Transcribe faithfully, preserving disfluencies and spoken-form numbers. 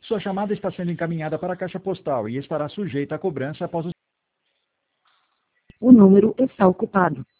Sua chamada está sendo encaminhada para a caixa postal e estará sujeita a cobrança após o... O número está ocupado.